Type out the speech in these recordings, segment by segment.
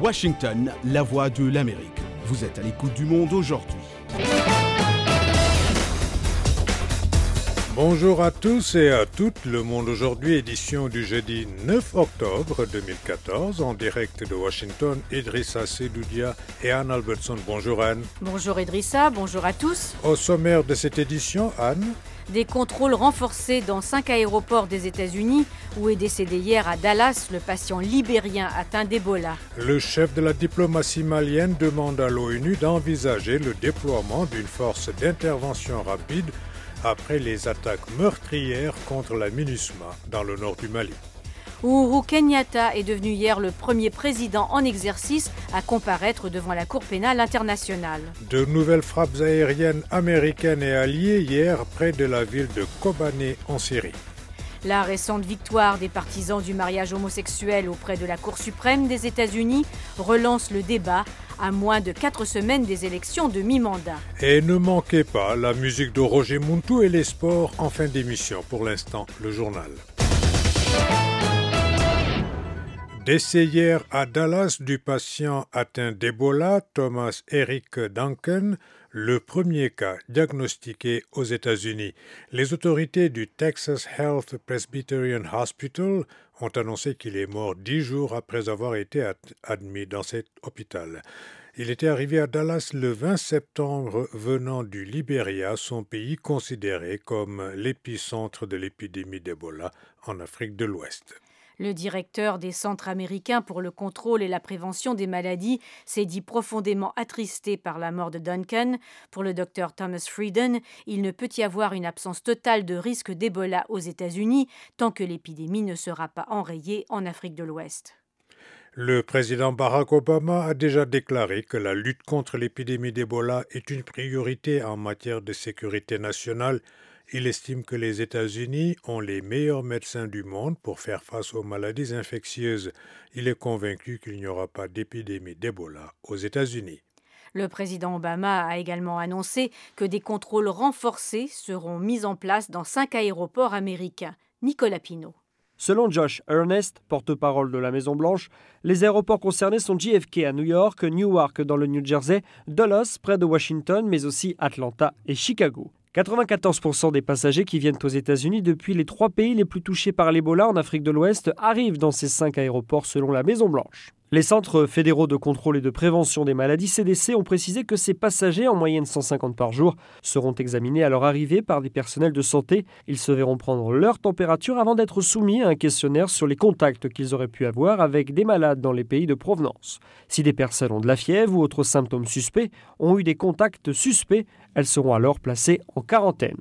Washington, la voix de l'Amérique. Vous êtes à l'écoute du Monde aujourd'hui. Bonjour à tous et à toutes, Le Monde aujourd'hui, édition du jeudi 9 octobre 2014, en direct de Washington, Idrissa Sedoudia et Anne Albertson. Bonjour Anne. Bonjour Idrissa, bonjour à tous. Au sommaire de cette édition, Anne. Des contrôles renforcés dans 5 aéroports des États-Unis, où est décédé hier à Dallas le patient libérien atteint d'Ebola. Le chef de la diplomatie malienne demande à l'ONU d'envisager le déploiement d'une force d'intervention rapide après les attaques meurtrières contre la MINUSMA dans le nord du Mali. Uhuru Kenyatta est devenu hier le premier président en exercice à comparaître devant la Cour pénale internationale. De nouvelles frappes aériennes américaines et alliées hier près de la ville de Kobané en Syrie. La récente victoire des partisans du mariage homosexuel auprès de la Cour suprême des États-Unis relance le débat à moins de 4 semaines des élections de mi-mandat. Et ne manquez pas la musique de Roger Muntou et les sports en fin d'émission. Pour l'instant, le journal. Décès hier à Dallas du patient atteint d'Ebola, Thomas Eric Duncan, le premier cas diagnostiqué aux États-Unis. Les autorités du Texas Health Presbyterian Hospital ont annoncé qu'il est mort 10 jours après avoir été admis dans cet hôpital. Il était arrivé à Dallas le 20 septembre venant du Libéria, son pays considéré comme l'épicentre de l'épidémie d'Ebola en Afrique de l'Ouest. Le directeur des Centres américains pour le contrôle et la prévention des maladies s'est dit profondément attristé par la mort de Duncan. Pour le docteur Thomas Frieden, il ne peut y avoir une absence totale de risque d'Ebola aux États-Unis tant que l'épidémie ne sera pas enrayée en Afrique de l'Ouest. Le président Barack Obama a déjà déclaré que la lutte contre l'épidémie d'Ebola est une priorité en matière de sécurité nationale. Il estime que les États-Unis ont les meilleurs médecins du monde pour faire face aux maladies infectieuses. Il est convaincu qu'il n'y aura pas d'épidémie d'Ebola aux États-Unis. Le président Obama a également annoncé que des contrôles renforcés seront mis en place dans 5 aéroports américains. Nicolas Pinault. Selon Josh Earnest, porte-parole de la Maison-Blanche, les aéroports concernés sont JFK à New York, Newark dans le New Jersey, Dulles près de Washington, mais aussi Atlanta et Chicago. 94% des passagers qui viennent aux États-Unis depuis les 3 pays les plus touchés par l'Ebola en Afrique de l'Ouest arrivent dans ces 5 aéroports selon la Maison-Blanche. Les centres fédéraux de contrôle et de prévention des maladies CDC ont précisé que ces passagers, en moyenne 150 par jour, seront examinés à leur arrivée par des personnels de santé. Ils se verront prendre leur température avant d'être soumis à un questionnaire sur les contacts qu'ils auraient pu avoir avec des malades dans les pays de provenance. Si des personnes ont de la fièvre ou autres symptômes suspects, ont eu des contacts suspects, elles seront alors placées en quarantaine.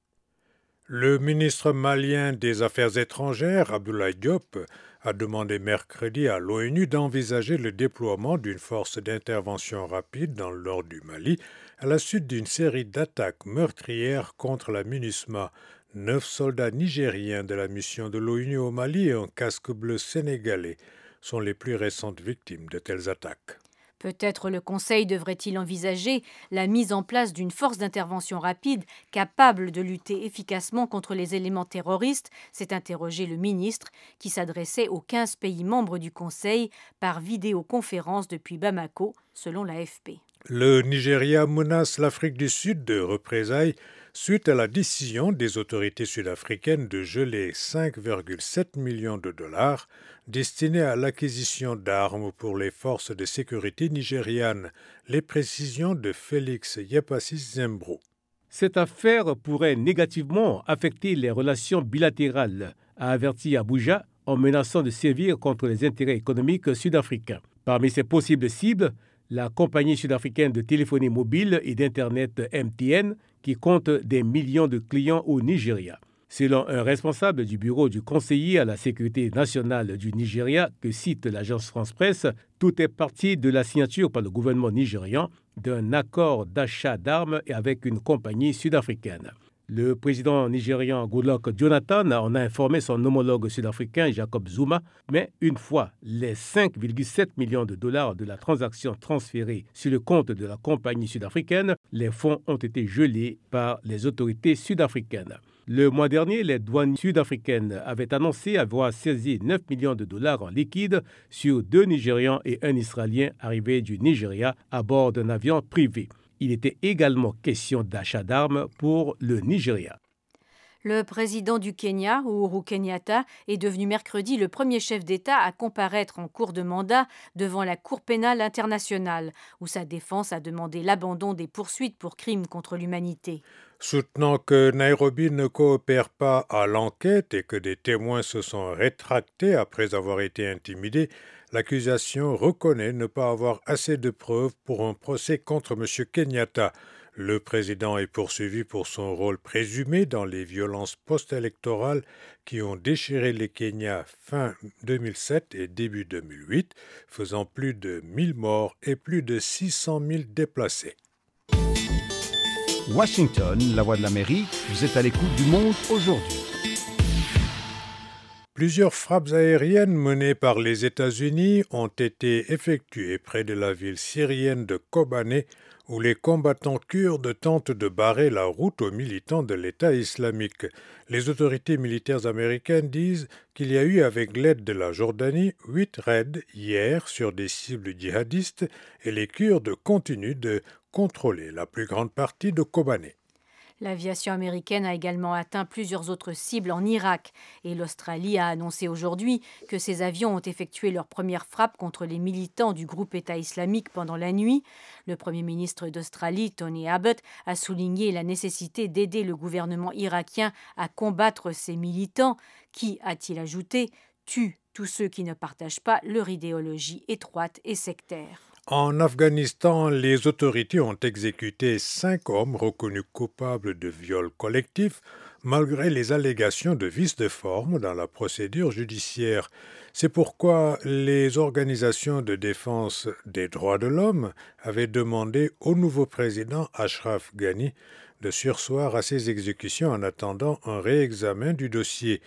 Le ministre malien des Affaires étrangères, Abdoulaye Diop, a demandé mercredi à l'ONU d'envisager le déploiement d'une force d'intervention rapide dans le nord du Mali à la suite d'une série d'attaques meurtrières contre la MINUSMA. 9 soldats nigériens de la mission de l'ONU au Mali et un casque bleu sénégalais sont les plus récentes victimes de telles attaques. Peut-être le Conseil devrait-il envisager la mise en place d'une force d'intervention rapide capable de lutter efficacement contre les éléments terroristes, s'est interrogé le ministre qui s'adressait aux 15 pays membres du Conseil par vidéoconférence depuis Bamako, selon l'AFP. Le Nigeria menace l'Afrique du Sud de représailles suite à la décision des autorités sud-africaines de geler 5,7 millions de dollars destinés à l'acquisition d'armes pour les forces de sécurité nigérianes. Les précisions de Félix Yepassi Zembro. Cette affaire pourrait négativement affecter les relations bilatérales, a averti Abuja en menaçant de sévir contre les intérêts économiques sud-africains. Parmi ses possibles cibles, la compagnie sud-africaine de téléphonie mobile et d'Internet MTN, qui compte des millions de clients au Nigeria. Selon un responsable du bureau du conseiller à la sécurité nationale du Nigeria, que cite l'agence France-Presse, tout est parti de la signature par le gouvernement nigérian d'un accord d'achat d'armes avec une compagnie sud-africaine. Le président nigérian Goodluck Jonathan en a informé son homologue sud-africain Jacob Zuma, mais une fois les 5,7 millions de dollars de la transaction transférés sur le compte de la compagnie sud-africaine, les fonds ont été gelés par les autorités sud-africaines. Le mois dernier, les douanes sud-africaines avaient annoncé avoir saisi 9 millions de dollars en liquide sur 2 Nigérians et un Israélien arrivés du Nigeria à bord d'un avion privé. Il était également question d'achat d'armes pour le Nigeria. Le président du Kenya, Uhuru Kenyatta, est devenu mercredi le premier chef d'État à comparaître en cours de mandat devant la Cour pénale internationale, où sa défense a demandé l'abandon des poursuites pour crimes contre l'humanité. Soutenant que Nairobi ne coopère pas à l'enquête et que des témoins se sont rétractés après avoir été intimidés, l'accusation reconnaît ne pas avoir assez de preuves pour un procès contre M. Kenyatta. Le président est poursuivi pour son rôle présumé dans les violences post-électorales qui ont déchiré le Kenya fin 2007 et début 2008, faisant plus de 1000 morts et plus de 600 000 déplacés. Washington, la voix de l'Amérique, vous êtes à l'écoute du monde aujourd'hui. Plusieurs frappes aériennes menées par les États-Unis ont été effectuées près de la ville syrienne de Kobané, où les combattants kurdes tentent de barrer la route aux militants de l'État islamique. Les autorités militaires américaines disent qu'il y a eu, avec l'aide de la Jordanie, 8 raids hier sur des cibles djihadistes et les Kurdes continuent de contrôler la plus grande partie de Kobané. L'aviation américaine a également atteint plusieurs autres cibles en Irak et l'Australie a annoncé aujourd'hui que ses avions ont effectué leur première frappe contre les militants du groupe État islamique pendant la nuit. Le Premier ministre d'Australie, Tony Abbott, a souligné la nécessité d'aider le gouvernement irakien à combattre ces militants qui, a-t-il ajouté, tuent tous ceux qui ne partagent pas leur idéologie étroite et sectaire. En Afghanistan, les autorités ont exécuté 5 hommes reconnus coupables de viol collectif, malgré les allégations de vice de forme dans la procédure judiciaire. C'est pourquoi les organisations de défense des droits de l'homme avaient demandé au nouveau président Ashraf Ghani de surseoir à ces exécutions en attendant un réexamen du dossier.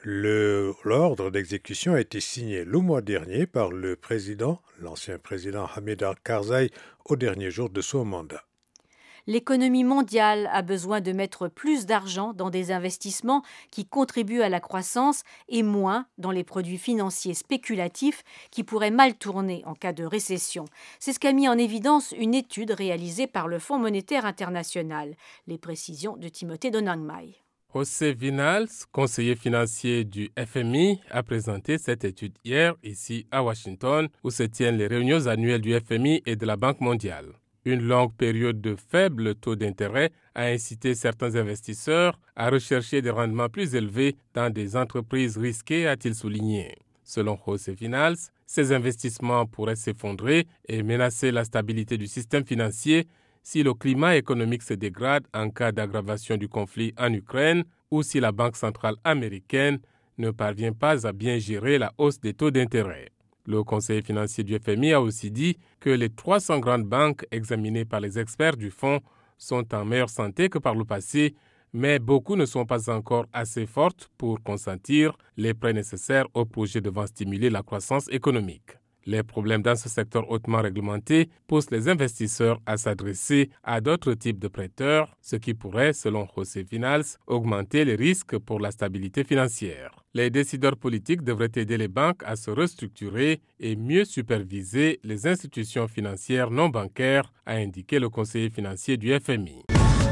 L'ordre d'exécution a été signé le mois dernier par le président, l'ancien président Hamid Karzai, au dernier jour de son mandat. L'économie mondiale a besoin de mettre plus d'argent dans des investissements qui contribuent à la croissance et moins dans les produits financiers spéculatifs qui pourraient mal tourner en cas de récession. C'est ce qu'a mis en évidence une étude réalisée par le Fonds monétaire international. Les précisions de Timothée Donangmai. José Vinals, conseiller financier du FMI, a présenté cette étude hier ici à Washington, où se tiennent les réunions annuelles du FMI et de la Banque mondiale. Une longue période de faible taux d'intérêt a incité certains investisseurs à rechercher des rendements plus élevés dans des entreprises risquées, a-t-il souligné. Selon José Vinals, ces investissements pourraient s'effondrer et menacer la stabilité du système financier si le climat économique se dégrade en cas d'aggravation du conflit en Ukraine ou si la Banque centrale américaine ne parvient pas à bien gérer la hausse des taux d'intérêt. Le conseiller financier du FMI a aussi dit que les 300 grandes banques examinées par les experts du fonds sont en meilleure santé que par le passé, mais beaucoup ne sont pas encore assez fortes pour consentir les prêts nécessaires au projet devant stimuler la croissance économique. Les problèmes dans ce secteur hautement réglementé poussent les investisseurs à s'adresser à d'autres types de prêteurs, ce qui pourrait, selon José Vinals, augmenter les risques pour la stabilité financière. Les décideurs politiques devraient aider les banques à se restructurer et mieux superviser les institutions financières non bancaires, a indiqué le conseiller financier du FMI.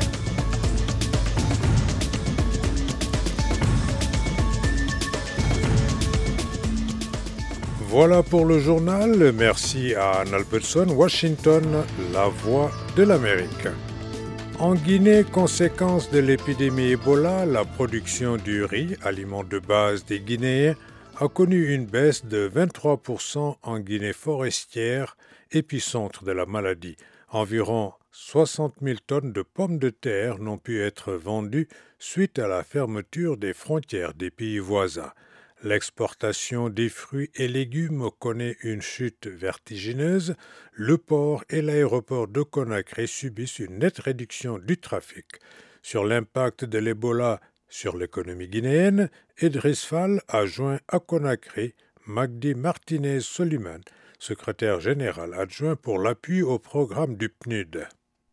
Voilà pour le journal. Merci à Anne Albertson, Washington, la voix de l'Amérique. En Guinée, conséquence de l'épidémie Ebola, la production du riz, aliment de base des Guinéens, a connu une baisse de 23% en Guinée forestière, épicentre de la maladie. Environ 60 000 tonnes de pommes de terre n'ont pu être vendues suite à la fermeture des frontières des pays voisins. L'exportation des fruits et légumes connaît une chute vertigineuse. Le port et l'aéroport de Conakry subissent une nette réduction du trafic. Sur l'impact de l'Ebola sur l'économie guinéenne, Idriss Fall a joint à Conakry Magdi Martinez Soliman, secrétaire général adjoint pour l'appui au programme du PNUD.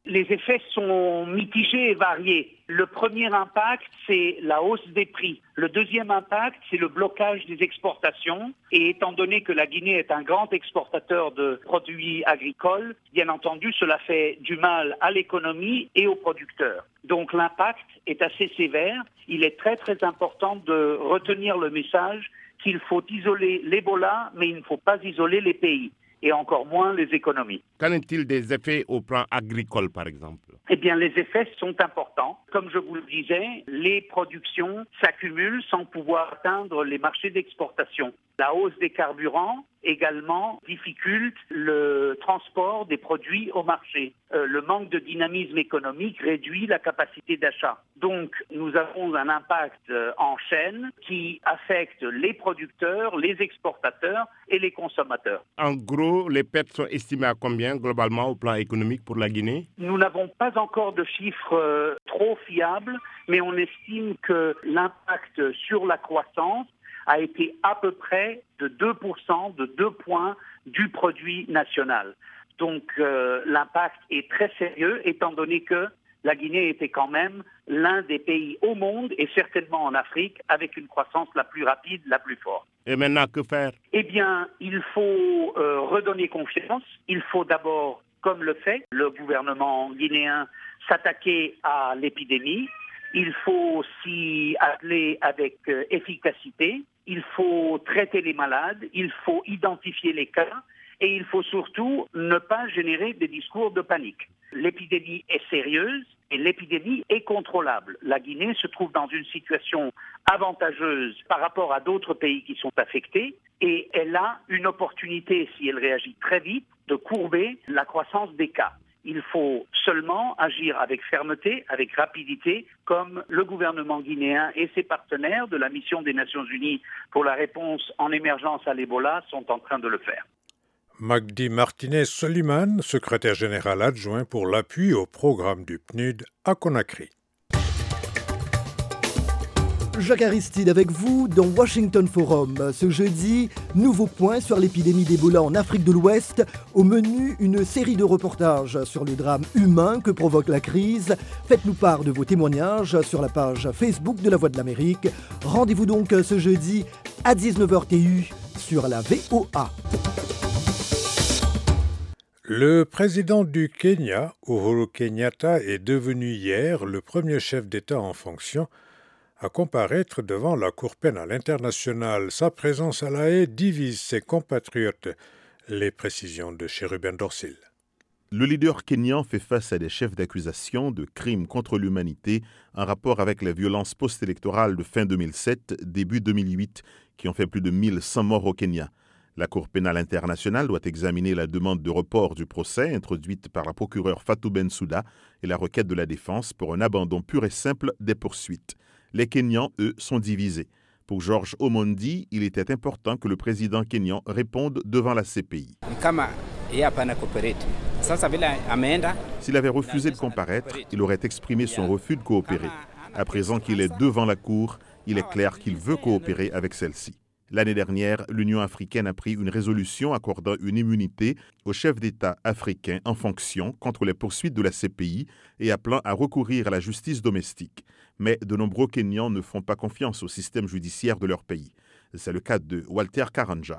Les effets sont mitigés et variés. Le premier impact, c'est la hausse des prix. Le deuxième impact, c'est le blocage des exportations. Et étant donné que la Guinée est un grand exportateur de produits agricoles, bien entendu, cela fait du mal à l'économie et aux producteurs. Donc l'impact est assez sévère. Il est très très important de retenir le message qu'il faut isoler l'Ebola, mais il ne faut pas isoler les pays, et encore moins les économies. Qu'en est-il des effets au plan agricole, par exemple ? Eh bien, les effets sont importants. Comme je vous le disais, les productions s'accumulent sans pouvoir atteindre les marchés d'exportation. La hausse des carburants également difficulte le transport des produits au marché. Le manque de dynamisme économique réduit la capacité d'achat. Donc, nous avons un impact en chaîne qui affecte les producteurs, les exportateurs et les consommateurs. En gros, les pertes sont estimées à combien globalement au plan économique pour la Guinée ? Nous n'avons pas encore de chiffres trop fiables, mais on estime que l'impact sur la croissance a été à peu près de 2%, de 2 points du produit national. Donc l'impact est très sérieux, étant donné que la Guinée était quand même l'un des pays au monde, et certainement en Afrique, avec une croissance la plus rapide, la plus forte. Et maintenant, que faire ? Eh bien, il faut redonner confiance. Il faut d'abord, comme le fait le gouvernement guinéen, s'attaquer à l'épidémie. Il faut s'y atteler avec efficacité. Il faut traiter les malades. Il faut identifier les cas. Et il faut surtout ne pas générer des discours de panique. L'épidémie est sérieuse et l'épidémie est contrôlable. La Guinée se trouve dans une situation avantageuse par rapport à d'autres pays qui sont affectés, et elle a une opportunité, si elle réagit très vite, de courber la croissance des cas. Il faut seulement agir avec fermeté, avec rapidité, comme le gouvernement guinéen et ses partenaires de la mission des Nations Unies pour la réponse en émergence à l'Ebola sont en train de le faire. Magdi Martinez-Soliman, secrétaire général adjoint pour l'appui au programme du PNUD à Conakry. Jacques Aristide avec vous dans Washington Forum. Ce jeudi, nouveau point sur l'épidémie d'Ebola en Afrique de l'Ouest. Au menu, une série de reportages sur le drame humain que provoque la crise. Faites-nous part de vos témoignages sur la page Facebook de La Voix de l'Amérique. Rendez-vous donc ce jeudi à 19h TU sur la VOA. Le président du Kenya, Uhuru Kenyatta, est devenu hier le premier chef d'État en fonction à comparaître devant la Cour pénale internationale. Sa présence à La Haye divise ses compatriotes. Les précisions de Chérubin Dorsil. Le leader kényan fait face à des chefs d'accusation de crimes contre l'humanité en rapport avec les violences post-électorales de fin 2007, début 2008, qui ont fait plus de 1100 morts au Kenya. La Cour pénale internationale doit examiner la demande de report du procès introduite par la procureure Fatou Bensouda et la requête de la défense pour un abandon pur et simple des poursuites. Les Kenyans, eux, sont divisés. Pour George Omondi, il était important que le président kényan réponde devant la CPI. S'il avait refusé de comparaître, il aurait exprimé son refus de coopérer. À présent qu'il est devant la Cour, il est clair qu'il veut coopérer avec celle-ci. L'année dernière, l'Union africaine a pris une résolution accordant une immunité aux chefs d'État africains en fonction contre les poursuites de la CPI et appelant à recourir à la justice domestique. Mais de nombreux Kenyans ne font pas confiance au système judiciaire de leur pays. C'est le cas de Walter Karanja.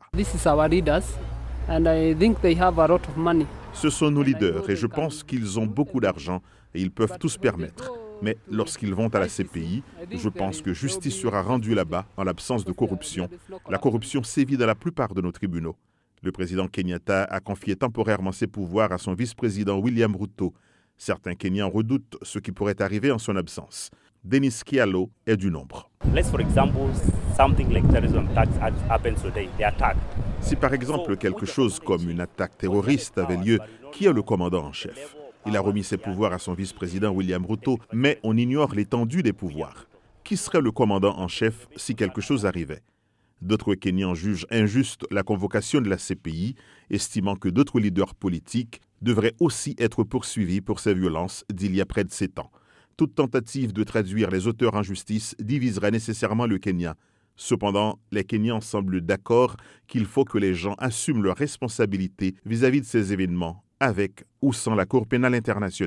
Ce sont nos leaders et je pense qu'ils ont beaucoup d'argent et ils peuvent tout se permettre. Mais lorsqu'ils vont à la CPI, je pense que justice sera rendue là-bas en l'absence de corruption. La corruption sévit dans la plupart de nos tribunaux. Le président Kenyatta a confié temporairement ses pouvoirs à son vice-président William Ruto. Certains Kenyans redoutent ce qui pourrait arriver en son absence. Denis Kialo est du nombre. Si par exemple quelque chose comme une attaque terroriste avait lieu, qui est le commandant en chef ? Il a remis ses pouvoirs à son vice-président William Ruto, mais on ignore l'étendue des pouvoirs. Qui serait le commandant en chef si quelque chose arrivait ? D'autres Kenyans jugent injuste la convocation de la CPI, estimant que d'autres leaders politiques devraient aussi être poursuivis pour ces violences d'il y a près de 7 ans. Toute tentative de traduire les auteurs en justice diviserait nécessairement le Kenya. Cependant, les Kenyans semblent d'accord qu'il faut que les gens assument leurs responsabilités vis-à-vis de ces événements, avec ou sans la Cour pénale internationale.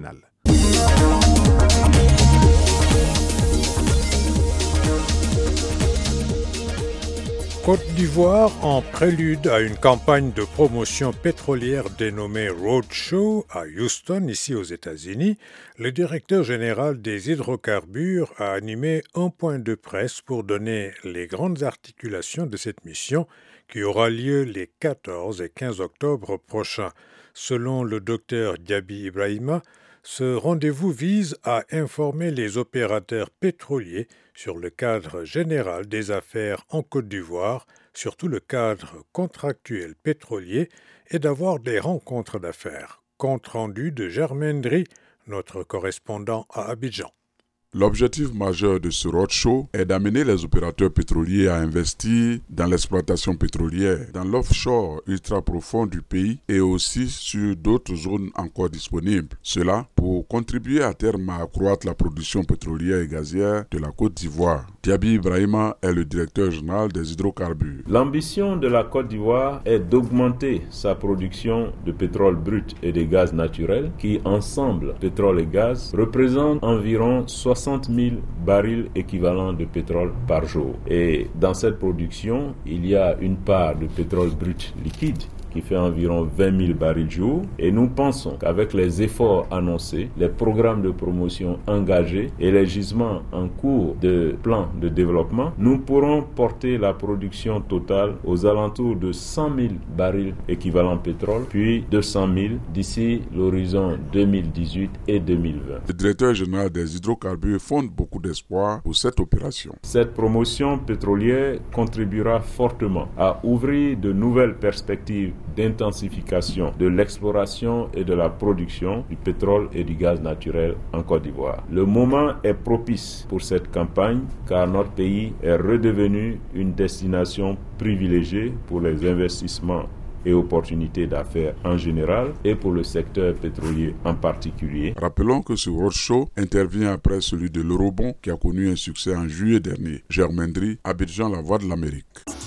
Côte d'Ivoire, en prélude à une campagne de promotion pétrolière dénommée Roadshow à Houston, ici aux États-Unis, le directeur général des hydrocarbures a animé un point de presse pour donner les grandes articulations de cette mission qui aura lieu les 14 et 15 octobre prochains. Selon le docteur Diaby Ibrahima, ce rendez-vous vise à informer les opérateurs pétroliers sur le cadre général des affaires en Côte d'Ivoire, surtout le cadre contractuel pétrolier, et d'avoir des rencontres d'affaires. Compte rendu de Germaine Dry, notre correspondant à Abidjan. L'objectif majeur de ce roadshow est d'amener les opérateurs pétroliers à investir dans l'exploitation pétrolière, dans l'offshore ultra profond du pays et aussi sur d'autres zones encore disponibles. Cela pour contribuer à terme à accroître la production pétrolière et gazière de la Côte d'Ivoire. Diaby Ibrahima est le directeur général des hydrocarbures. L'ambition de la Côte d'Ivoire est d'augmenter sa production de pétrole brut et de gaz naturel qui, ensemble, pétrole et gaz, représentent environ 60 000 barils équivalents de pétrole par jour. Et dans cette production, il y a une part de pétrole brut liquide qui fait environ 20 000 barils jour. Et nous pensons qu'avec les efforts annoncés, les programmes de promotion engagés et les gisements en cours de plan de développement, nous pourrons porter la production totale aux alentours de 100 000 barils équivalent pétrole, puis 200 000 d'ici l'horizon 2018 et 2020. Le directeur général des hydrocarbures fonde beaucoup d'espoir pour cette opération. Cette promotion pétrolière contribuera fortement à ouvrir de nouvelles perspectives d'intensification de l'exploration et de la production du pétrole et du gaz naturel en Côte d'Ivoire. Le moment est propice pour cette campagne car notre pays est redevenu une destination privilégiée pour les investissements et opportunités d'affaires en général et pour le secteur pétrolier en particulier. Rappelons que ce roadshow intervient après celui de l'Eurobond qui a connu un succès en juillet dernier. Germaine Dry, Abidjan, la Voix de l'Amérique.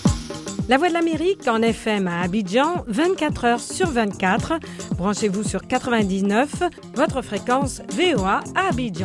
La Voix de l'Amérique en FM à Abidjan, 24 heures sur 24. Branchez-vous sur 99, votre fréquence VOA à Abidjan.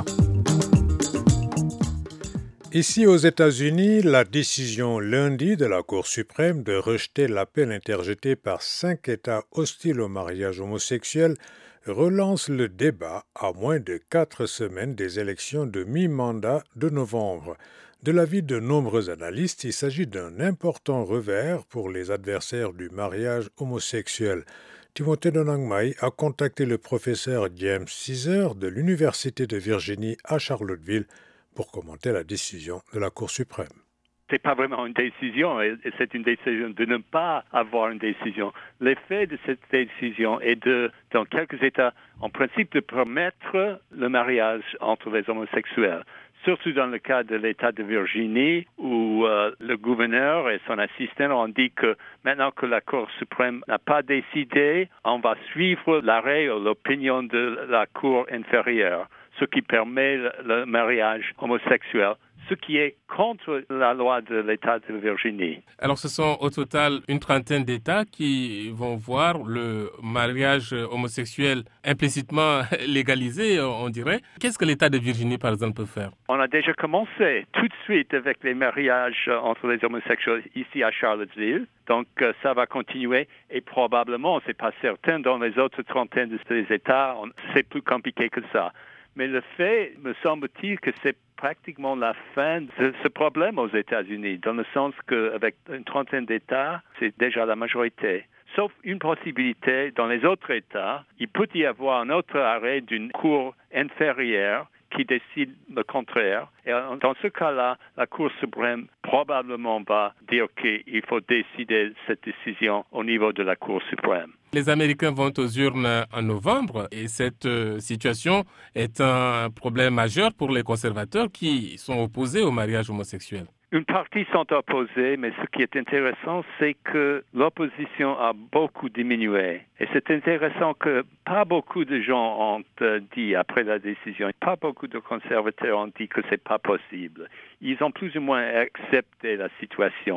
Ici aux États-Unis, la décision lundi de la Cour suprême de rejeter l'appel interjeté par 5 États hostiles au mariage homosexuel relance le débat à moins de 4 semaines des élections de mi-mandat de novembre. De l'avis de nombreux analystes, il s'agit d'un important revers pour les adversaires du mariage homosexuel. Timothée Donangmai a contacté le professeur James Caesar de l'Université de Virginie à Charlottesville pour commenter la décision de la Cour suprême. C'est pas vraiment une décision, c'est une décision de ne pas avoir une décision. L'effet de cette décision est dans quelques États, en principe, de permettre le mariage entre les homosexuels. Surtout dans le cas de l'État de Virginie, où le gouverneur et son assistant ont dit que maintenant que la Cour suprême n'a pas décidé, on va suivre l'arrêt ou l'opinion de la Cour inférieure, ce qui permet le mariage homosexuel, ce qui est contre la loi de l'État de Virginie. Alors ce sont au total une trentaine d'États qui vont voir le mariage homosexuel implicitement légalisé, on dirait. Qu'est-ce que l'État de Virginie, par exemple, peut faire? On a déjà commencé tout de suite avec les mariages entre les homosexuels ici à Charlottesville. Donc ça va continuer et probablement, c'est pas certain, dans les autres trentaines de ces États, c'est plus compliqué que ça. Mais le fait, me semble-t-il, que c'est pratiquement la fin de ce problème aux États-Unis, dans le sens qu'avec une trentaine d'États, c'est déjà la majorité. Sauf une possibilité, dans les autres États, il peut y avoir un autre arrêt d'une cour inférieure qui décide le contraire. Et dans ce cas-là, la Cour suprême probablement va dire qu'il faut décider cette décision au niveau de la Cour suprême. Les Américains vont aux urnes en novembre et cette situation est un problème majeur pour les conservateurs qui sont opposés au mariage homosexuel. Une partie sont opposés, mais ce qui est intéressant, c'est que l'opposition a beaucoup diminué. Et c'est intéressant que pas beaucoup de gens ont dit après la décision, pas beaucoup de conservateurs ont dit que c'est pas possible. Ils ont plus ou moins accepté la situation.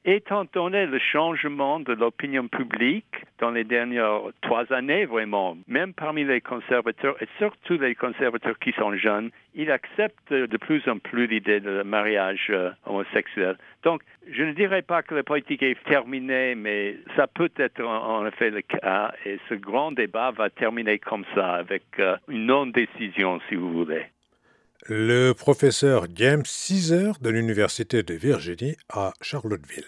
étant donné le changement de l'opinion publique dans les dernières 3 années, vraiment, même parmi les conservateurs, et surtout les conservateurs qui sont jeunes, ils acceptent de plus en plus l'idée de mariage homosexuel. Donc, je ne dirais pas que la politique est terminée, mais ça peut être en effet le cas, et ce grand débat va terminer comme ça, avec une non-décision, si vous voulez. Le professeur James Caesar de l'Université de Virginie à Charlottesville.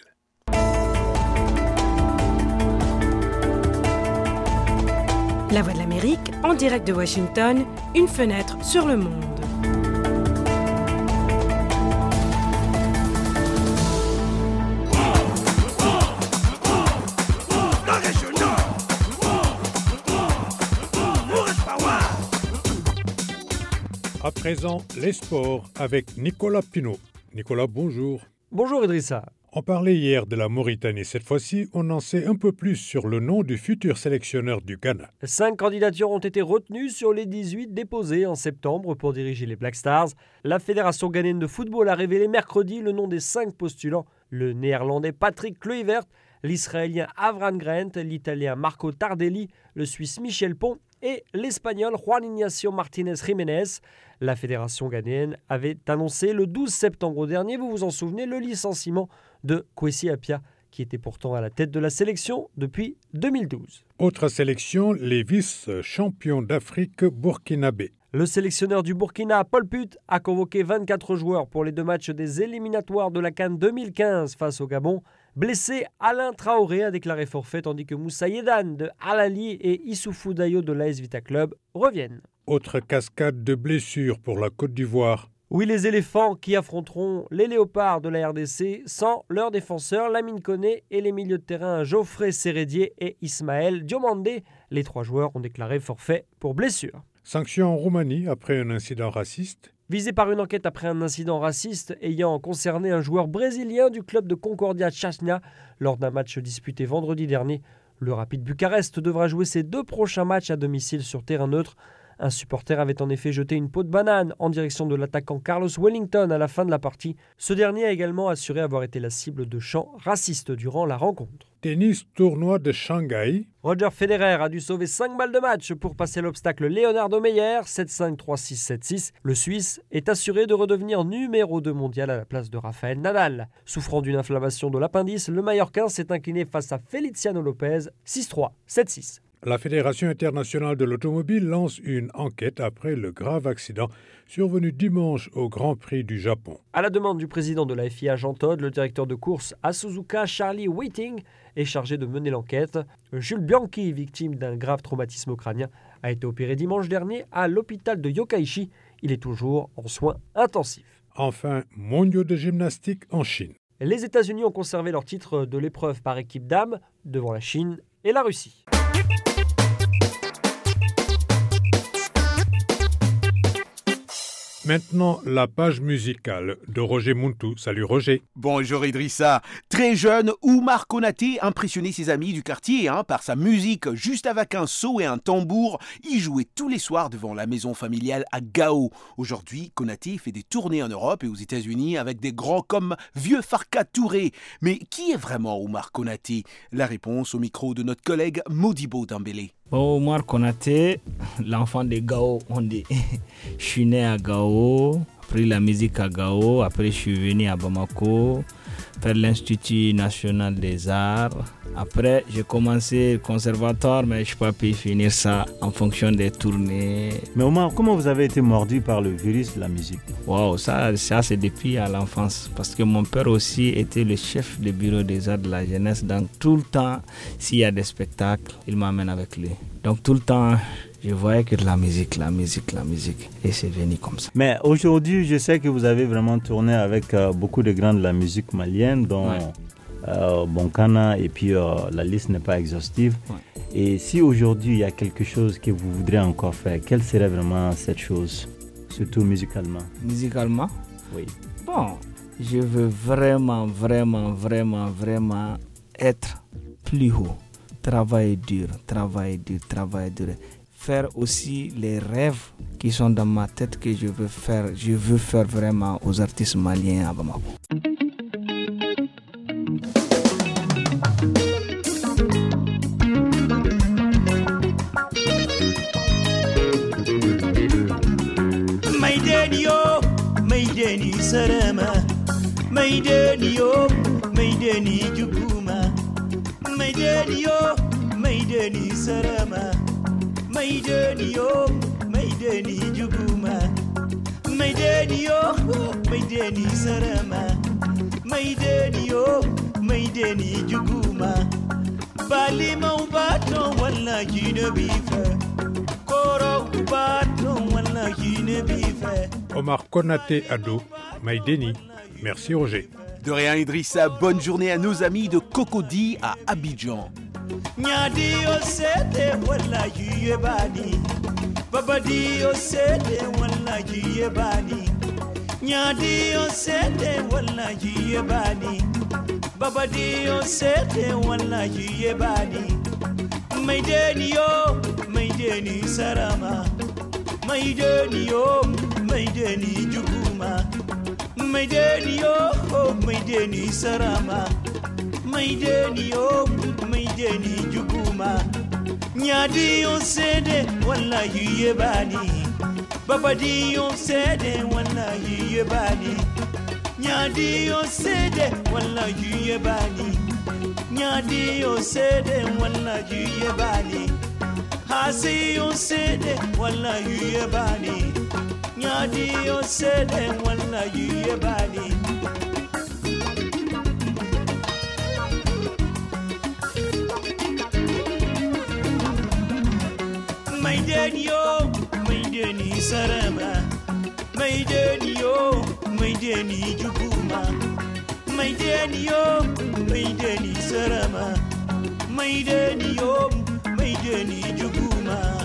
La Voix de l'Amérique, en direct de Washington, une fenêtre sur le monde. À présent, les sports avec Nicolas Pinault. Nicolas, bonjour. Bonjour Idrissa. On parlait hier de la Mauritanie. Cette fois-ci, on en sait un peu plus sur le nom du futur sélectionneur du Ghana. 5 candidatures ont été retenues sur les 18 déposées en septembre pour diriger les Black Stars. La Fédération ghanéenne de football a révélé mercredi le nom des 5 postulants. Le néerlandais Patrick Kluivert, l'israélien Avram Grant, l'italien Marco Tardelli, le suisse Michel Pont et l'espagnol Juan Ignacio Martínez Jiménez. La fédération ghanéenne avait annoncé le 12 septembre dernier, vous vous en souvenez, le licenciement de Kwesi Appiah, qui était pourtant à la tête de la sélection depuis 2012. Autre sélection, les vice-champions d'Afrique burkinabés. Le sélectionneur du Burkina, Paul Put, a convoqué 24 joueurs pour les 2 matchs des éliminatoires de la CAN 2015 face au Gabon. Blessé, Alain Traoré a déclaré forfait, tandis que Moussa Yedan de Al Ahly et Issoufou Dayo de l'AS Vita Club reviennent. Autre cascade de blessures pour la Côte d'Ivoire. Oui, les éléphants qui affronteront les léopards de la RDC sans leurs défenseurs Lamine Koné et les milieux de terrain Geoffrey Sérédier et Ismaël Diomandé. Les 3 joueurs ont déclaré forfait pour blessure. Sanction en Roumanie après un incident raciste. Visé par une enquête après un incident raciste ayant concerné un joueur brésilien du club de Concordia Chasnia lors d'un match disputé vendredi dernier, le Rapid Bucarest devra jouer ses 2 prochains matchs à domicile sur terrain neutre. Un supporter avait en effet jeté une peau de banane en direction de l'attaquant Carlos Wellington à la fin de la partie. Ce dernier a également assuré avoir été la cible de chants racistes durant la rencontre. Tennis tournoi de Shanghai. Roger Federer a dû sauver 5 balles de match pour passer l'obstacle Leonardo Meyer, 7-5, 3-6, 7-6. Le Suisse est assuré de redevenir numéro 2 mondial à la place de Rafael Nadal. Souffrant d'une inflammation de l'appendice, le Mallorquin s'est incliné face à Feliciano Lopez, 6-3, 7-6. La Fédération internationale de l'automobile lance une enquête après le grave accident survenu dimanche au Grand Prix du Japon. À la demande du président de la FIA Jean Todt, le directeur de course à Suzuka Charlie Whiting est chargé de mener l'enquête. Jules Bianchi, victime d'un grave traumatisme crânien, a été opéré dimanche dernier à l'hôpital de Yokkaichi. Il est toujours en soins intensifs. Enfin, mondiaux de gymnastique en Chine. Les États-Unis ont conservé leur titre de l'épreuve par équipe dames devant la Chine et la Russie. Maintenant, la page musicale de Roger Muntu. Salut Roger. Bonjour Idrissa. Très jeune, Oumar Konaté impressionnait ses amis du quartier par sa musique. Juste avec un seau et un tambour, il jouait tous les soirs devant la maison familiale à Gao. Aujourd'hui, Konaté fait des tournées en Europe et aux États-Unis avec des grands comme Vieux Farka Touré. Mais qui est vraiment Oumar Konaté? La réponse au micro de notre collègue Modibo Dembélé. Oumar Konaté, l'enfant de Gao, on dit. Je suis né à Gao, appris la musique à Gao, après je suis venu à Bamako, faire l'Institut national des arts. Après, j'ai commencé le conservatoire, mais je n'ai pas pu finir ça en fonction des tournées. Mais Omar, comment vous avez été mordu par le virus de la musique? Wow, ça c'est depuis à l'enfance. Parce que mon père aussi était le chef du bureau des arts de la jeunesse. Donc tout le temps, s'il y a des spectacles, il m'amène avec lui. Donc tout le temps, je voyais que de la musique. Et c'est venu comme ça. Mais aujourd'hui, je sais que vous avez vraiment tourné avec beaucoup de grands de la musique malienne, dont Bonkana, et puis la liste n'est pas exhaustive. Ouais. Et si aujourd'hui, il y a quelque chose que vous voudriez encore faire, quelle serait vraiment cette chose, surtout musicalement? Musicalement? Oui. Bon, je veux vraiment être plus haut. Travailler dur. Faire aussi les rêves qui sont dans ma tête que je veux faire vraiment aux artistes maliens à Bamako. sarama maidani yo maidani juguma maidani yo maidani sarama maidani yo maidani juguma maidani yo maidani sarama maidani yo maidani juguma bali maubato wallahi nabifa koro ubato wallahi nabifa. Omar Konaté Ado, Maïdeni. Merci Roger. De rien Idrissa, bonne journée à nos amis de Cocody à Abidjan. Nyadi osete wallahi yebani babadi osete wallahi yebani nyadi osete wallahi yebani babadi osete wallahi yebani maideni yo maideni sarama maideni yo maideni juguma maideni yo maideni sarama maideni yo maideni juguma nyadi osede wallahi yebani babadi osede wallahi yebani nyadi osede wallahi yebani nyadi osede wallahi yebani hasi osede wallahi yebani nyadi osede wallahi yebani. Maideni yo, maideni sarama, maideni yo, maideni juguma, maideni yo, maideni sarama, maideni yo, maideni juguma.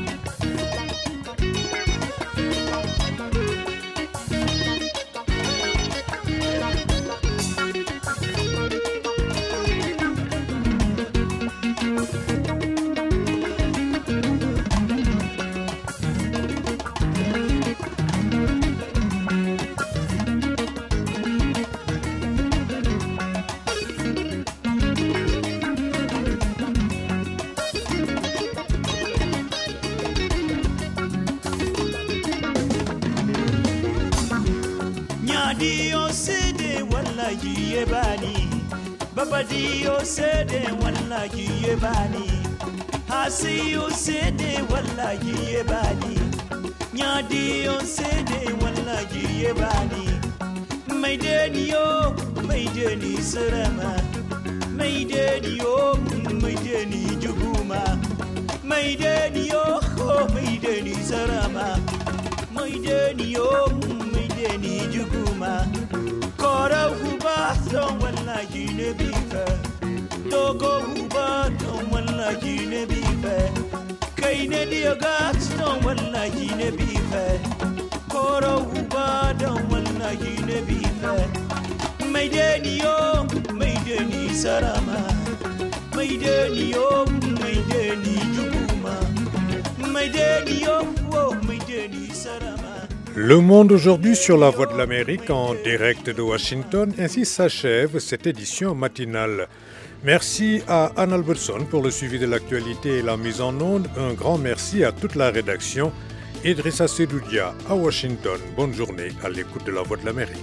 Dio sede wallahi yebani babadi sede wallahi yebani hasi sede wallahi yebani nyadi sede wallahi yebani maideni yo maideni sarama maideni yo maideni juguma maideni yo maideni sarama maideni yo maideni juguma kora huba son wallahi nabifa dogo huba son wallahi nabifa kaine dioga son wallahi nabifa kora huba son wallahi nabifa maideni yo maideni sarama maideni yo maideni juguma maideni yo maideni sarama. Le Monde aujourd'hui sur la Voix de l'Amérique en direct de Washington. Ainsi s'achève cette édition matinale. Merci à Anne Albertson pour le suivi de l'actualité et la mise en onde. Un grand merci à toute la rédaction. Idrissa Sedoudia à Washington. Bonne journée à l'écoute de la Voix de l'Amérique.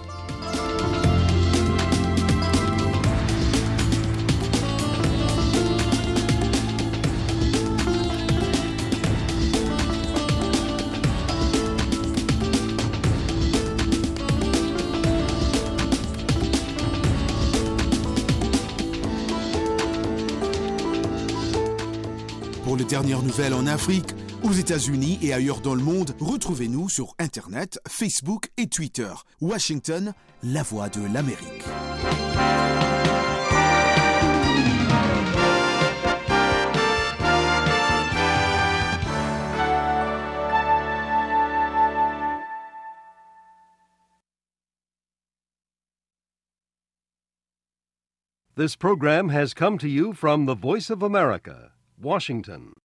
Pour les dernières nouvelles en Afrique, aux États-Unis et ailleurs dans le monde, retrouvez-nous sur Internet, Facebook et Twitter. Washington, la voix de l'Amérique. This program has come to you from the Voice of America, Washington.